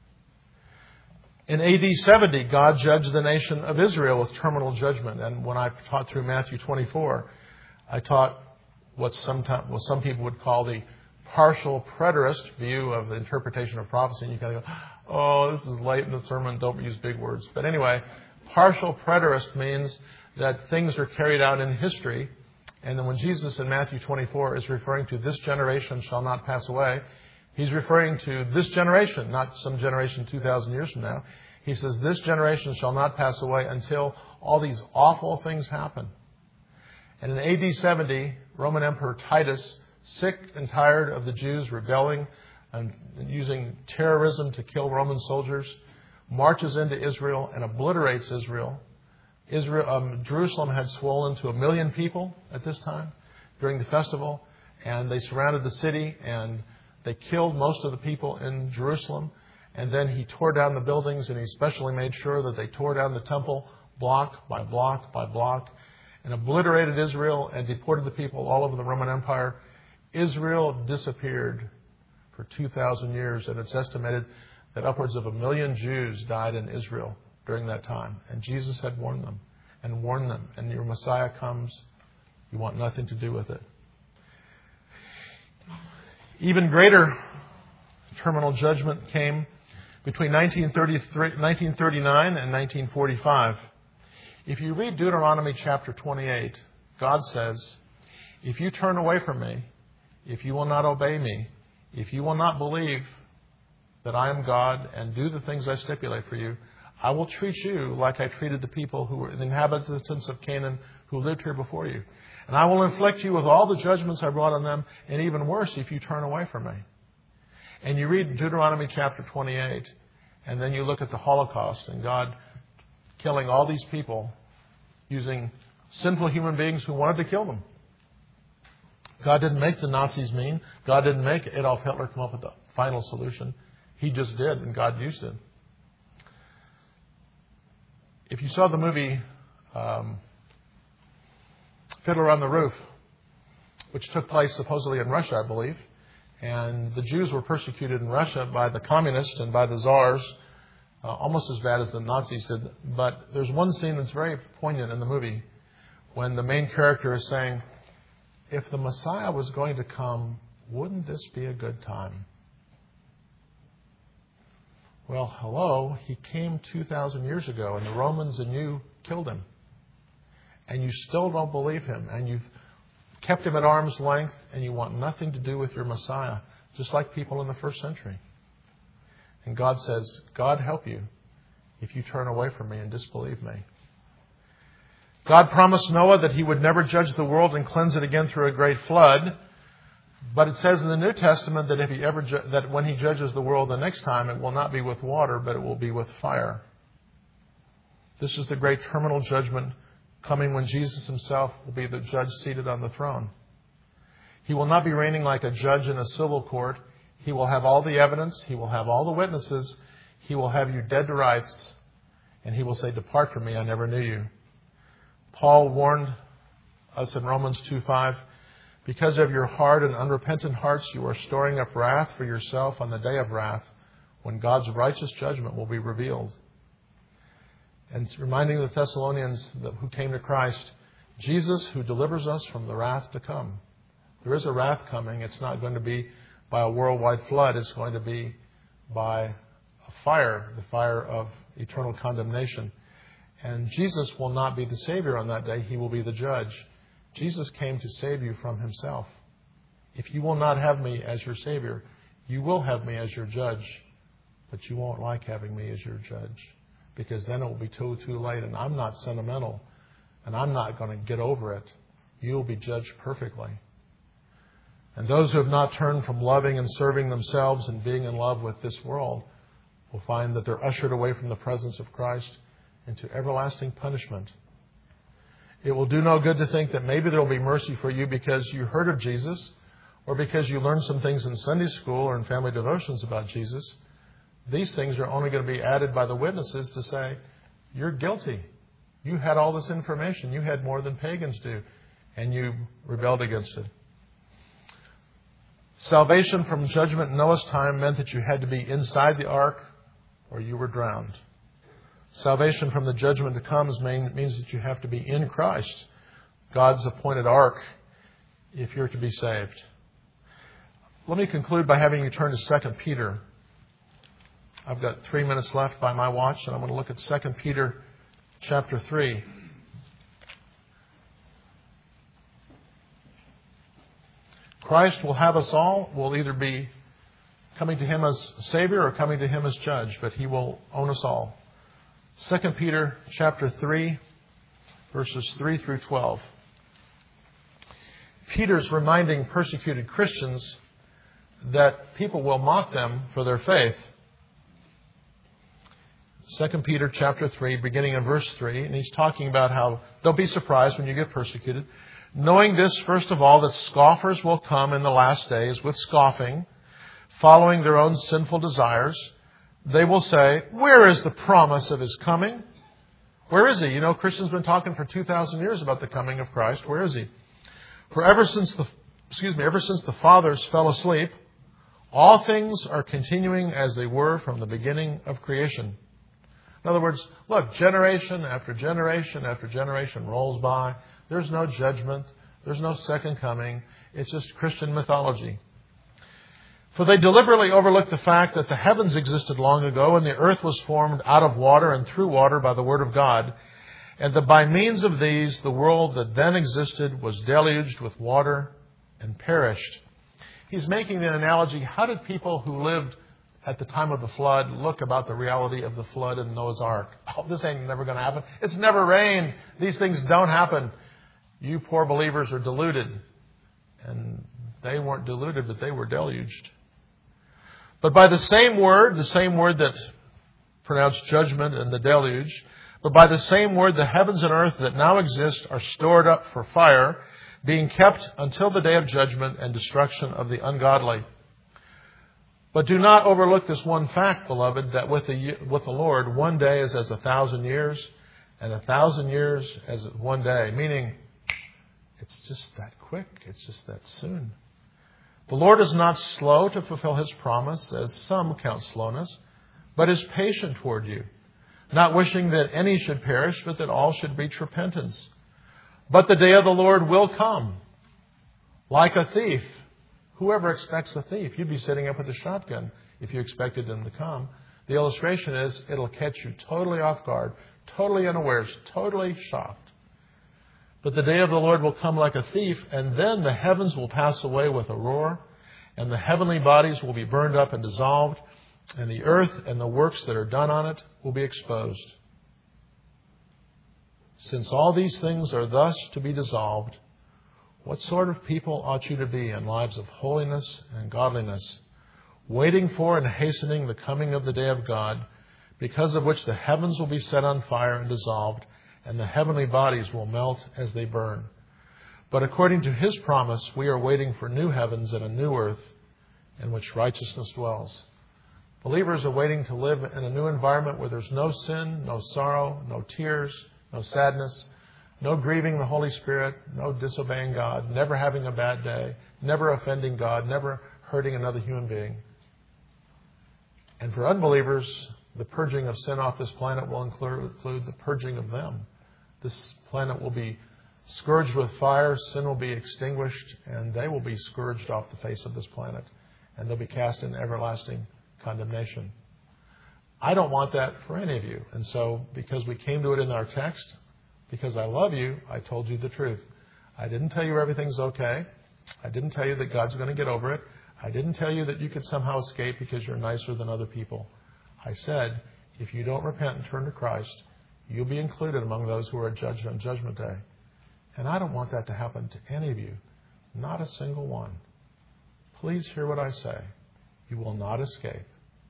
In A D seventy, God judged the nation of Israel with terminal judgment. And when I taught through Matthew twenty-four, I taught what some, what some people would call the partial preterist view of the interpretation of prophecy. And you kind of go, oh, this is late in the sermon, don't use big words. But anyway, partial preterist means that things are carried out in history. And then when Jesus in Matthew twenty-four is referring to this generation shall not pass away, he's referring to this generation, not some generation two thousand years from now. He says this generation shall not pass away until all these awful things happen. And in A D seventy, Roman Emperor Titus, sick and tired of the Jews rebelling and using terrorism to kill Roman soldiers, marches into Israel and obliterates Israel. Israel, um, Jerusalem had swollen to a million people at this time during the festival, and they surrounded the city and they killed most of the people in Jerusalem. And then he tore down the buildings, and he especially made sure that they tore down the temple block by block by block and obliterated Israel and deported the people all over the Roman Empire. Israel disappeared for two thousand years, and it's estimated that upwards of a million Jews died in Israel during that time. And Jesus had warned them and warned them, and your Messiah comes, you want nothing to do with it. Even greater terminal judgment came between nineteen thirty-nine and nineteen forty-five. If you read Deuteronomy chapter twenty-eight, God says, if you turn away from me, if you will not obey me, if you will not believe that I am God and do the things I stipulate for you, I will treat you like I treated the people who were the inhabitants of Canaan who lived here before you. And I will inflict you with all the judgments I brought on them, and even worse if you turn away from me. And you read Deuteronomy chapter twenty-eight, and then you look at the Holocaust and God killing all these people using sinful human beings who wanted to kill them. God didn't make the Nazis mean. God didn't make Adolf Hitler come up with the final solution. He just did, and God used it. If you saw the movie um, Fiddler on the Roof, which took place supposedly in Russia, I believe, and the Jews were persecuted in Russia by the communists and by the czars, uh, almost as bad as the Nazis did. But there's one scene that's very poignant in the movie when the main character is saying, if the Messiah was going to come, wouldn't this be a good time? Well, hello, he came two thousand years ago, and the Romans and you killed him. And you still don't believe him, and you've kept him at arm's length, and you want nothing to do with your Messiah, just like people in the first century. And God says, God help you if you turn away from me and disbelieve me. God promised Noah that he would never judge the world and cleanse it again through a great flood. But it says in the New Testament that if he ever ju- that when he judges the world the next time, it will not be with water, but it will be with fire. This is the great terminal judgment coming when Jesus himself will be the judge seated on the throne. He will not be reigning like a judge in a civil court. He will have all the evidence. He will have all the witnesses. He will have you dead to rights. And he will say, depart from me, I never knew you. Paul warned us in Romans two five, because of your hard and unrepentant hearts, you are storing up wrath for yourself on the day of wrath, when God's righteous judgment will be revealed. And reminding the Thessalonians that who came to Christ, Jesus who delivers us from the wrath to come. There is a wrath coming. It's not going to be by a worldwide flood. It's going to be by a fire, the fire of eternal condemnation. And Jesus will not be the Savior on that day. He will be the judge. Jesus came to save you from himself. If you will not have me as your Savior, you will have me as your judge. But you won't like having me as your judge, because then it will be too, too late. And I'm not sentimental, and I'm not going to get over it. You will be judged perfectly. And those who have not turned from loving and serving themselves and being in love with this world will find that they're ushered away from the presence of Christ into everlasting punishment. It will do no good to think that maybe there will be mercy for you because you heard of Jesus, or because you learned some things in Sunday school or in family devotions about Jesus. These things are only going to be added by the witnesses to say, you're guilty. You had all this information. You had more than pagans do, and you rebelled against it. Salvation from judgment in Noah's time meant that you had to be inside the ark or you were drowned. Salvation from the judgment to come means that you have to be in Christ, God's appointed ark, if you're to be saved. Let me conclude by having you turn to Second Peter. I've got three minutes left by my watch, and I'm going to look at Second Peter chapter three. Christ will have us all. We'll either be coming to him as Savior or coming to him as Judge, but he will own us all. Second Peter chapter three, verses three through twelve. Peter's reminding persecuted Christians that people will mock them for their faith. Second Peter chapter three, beginning in verse three, and he's talking about how don't be surprised when you get persecuted. Knowing this, first of all, that scoffers will come in the last days with scoffing, following their own sinful desires. They will say, where is the promise of his coming? Where is he? You know, Christians have been talking for two thousand years about the coming of Christ. Where is he? For ever since the, excuse me, ever since the fathers fell asleep, all things are continuing as they were from the beginning of creation. In other words, look, generation after generation after generation rolls by. There's no judgment. There's no second coming. It's just Christian mythology. For they deliberately overlook the fact that the heavens existed long ago and the earth was formed out of water and through water by the word of God, and that by means of these the world that then existed was deluged with water and perished. He's making the analogy, how did people who lived at the time of the flood look about the reality of the flood in Noah's Ark? Oh, this ain't never going to happen. It's never rained. These things don't happen. You poor believers are deluded. And they weren't deluded, but they were deluged. But by the same word, the same word that pronounced judgment in the deluge, but by the same word the heavens and earth that now exist are stored up for fire, being kept until the day of judgment and destruction of the ungodly. But do not overlook this one fact, beloved, that with the, with the Lord, one day is as a thousand years, and a thousand years as one day, meaning it's just that quick, it's just that soon. The Lord is not slow to fulfill His promise, as some count slowness, but is patient toward you, not wishing that any should perish, but that all should reach repentance. But the day of the Lord will come, like a thief. Whoever expects a thief, you'd be sitting up with a shotgun if you expected him to come. The illustration is, it'll catch you totally off guard, totally unawares, totally shocked. But the day of the Lord will come like a thief, and then the heavens will pass away with a roar, and the heavenly bodies will be burned up and dissolved, and the earth and the works that are done on it will be exposed. Since all these things are thus to be dissolved, what sort of people ought you to be in lives of holiness and godliness, waiting for and hastening the coming of the day of God, because of which the heavens will be set on fire and dissolved, and the heavenly bodies will melt as they burn. But according to His promise, we are waiting for new heavens and a new earth in which righteousness dwells. Believers are waiting to live in a new environment where there's no sin, no sorrow, no tears, no sadness, no grieving the Holy Spirit, no disobeying God, never having a bad day, never offending God, never hurting another human being. And for unbelievers, the purging of sin off this planet will include the purging of them. This planet will be scourged with fire, sin will be extinguished, and they will be scourged off the face of this planet, and they'll be cast in everlasting condemnation. I don't want that for any of you. And so, because we came to it in our text, because I love you, I told you the truth. I didn't tell you everything's okay. I didn't tell you that God's going to get over it. I didn't tell you that you could somehow escape because you're nicer than other people. I said, if you don't repent and turn to Christ, you'll be included among those who are judged on Judgment Day. And I don't want that to happen to any of you. Not a single one. Please hear what I say. You will not escape.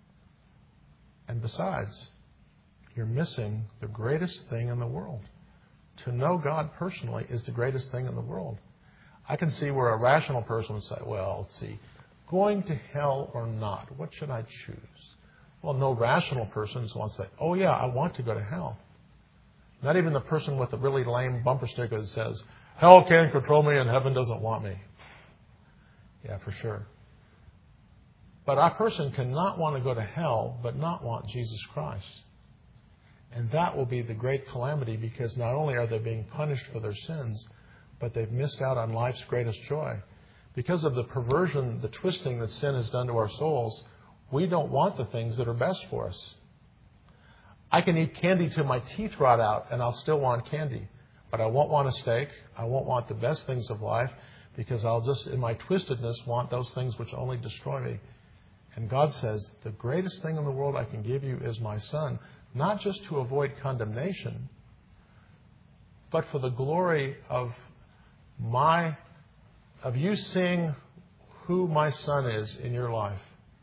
And besides, you're missing the greatest thing in the world. To know God personally is the greatest thing in the world. I can see where a rational person would say, well, let's see, going to hell or not, what should I choose? Well, no rational person is going to say, oh yeah, I want to go to hell. Not even the person with a really lame bumper sticker that says, hell can't control me and heaven doesn't want me. Yeah, for sure. But a person cannot want to go to hell, but not want Jesus Christ. And that will be the great calamity, because not only are they being punished for their sins, but they've missed out on life's greatest joy. Because of the perversion, the twisting that sin has done to our souls, we don't want the things that are best for us. I can eat candy till my teeth rot out, and I'll still want candy. But I won't want a steak. I won't want the best things of life, because I'll just, in my twistedness, want those things which only destroy me. And God says, the greatest thing in the world I can give you is my Son, not just to avoid condemnation, but for the glory of my, of you seeing who my Son is in your life.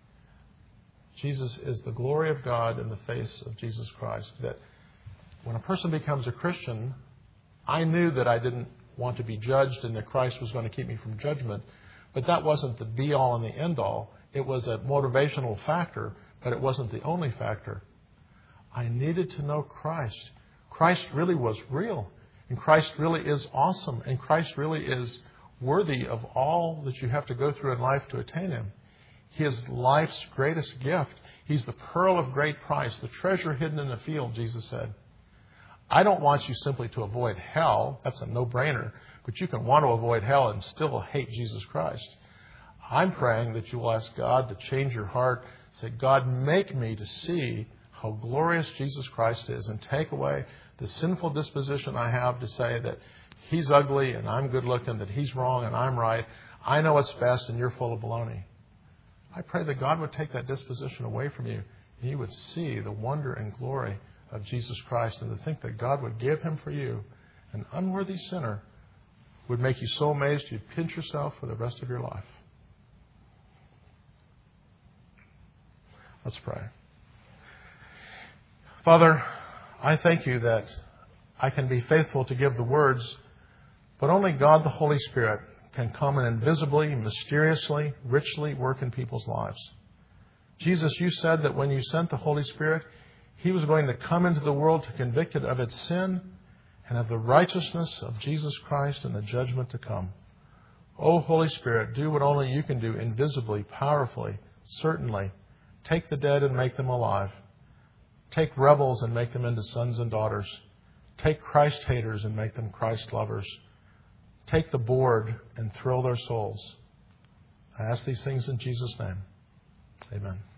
Jesus is the glory of God in the face of Jesus Christ. That when a person becomes a Christian, I knew that I didn't want to be judged and that Christ was going to keep me from judgment. But that wasn't the be-all and the end-all. It was a motivational factor, but it wasn't the only factor. I needed to know Christ. Christ really was real. And Christ really is awesome. And Christ really is worthy of all that you have to go through in life to attain Him. He is life's greatest gift. He's the pearl of great price, the treasure hidden in the field, Jesus said. I don't want you simply to avoid hell. That's a no-brainer. But you can want to avoid hell and still hate Jesus Christ. I'm praying that you will ask God to change your heart. Say, God, make me to see how glorious Jesus Christ is, and take away the sinful disposition I have to say that He's ugly and I'm good looking, that He's wrong and I'm right. I know what's best and you're full of baloney. I pray that God would take that disposition away from you, and you would see the wonder and glory of Jesus Christ, and to think that God would give Him for you, an unworthy sinner, would make you so amazed you'd pinch yourself for the rest of your life. Let's pray. Father, I thank you that I can be faithful to give the words, but only God the Holy Spirit can come and invisibly, mysteriously, richly work in people's lives. Jesus, you said that when you sent the Holy Spirit, He was going to come into the world to convict it of its sin and of the righteousness of Jesus Christ and the judgment to come. O Holy Spirit, do what only you can do, invisibly, powerfully, certainly. Take the dead and make them alive. Take rebels and make them into sons and daughters. Take Christ haters and make them Christ lovers. Take the bored and thrill their souls. I ask these things in Jesus' name. Amen.